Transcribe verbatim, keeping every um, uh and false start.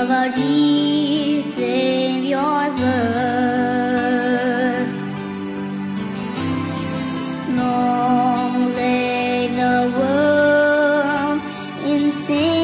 our dear Savior's birth. Long lay the world in sin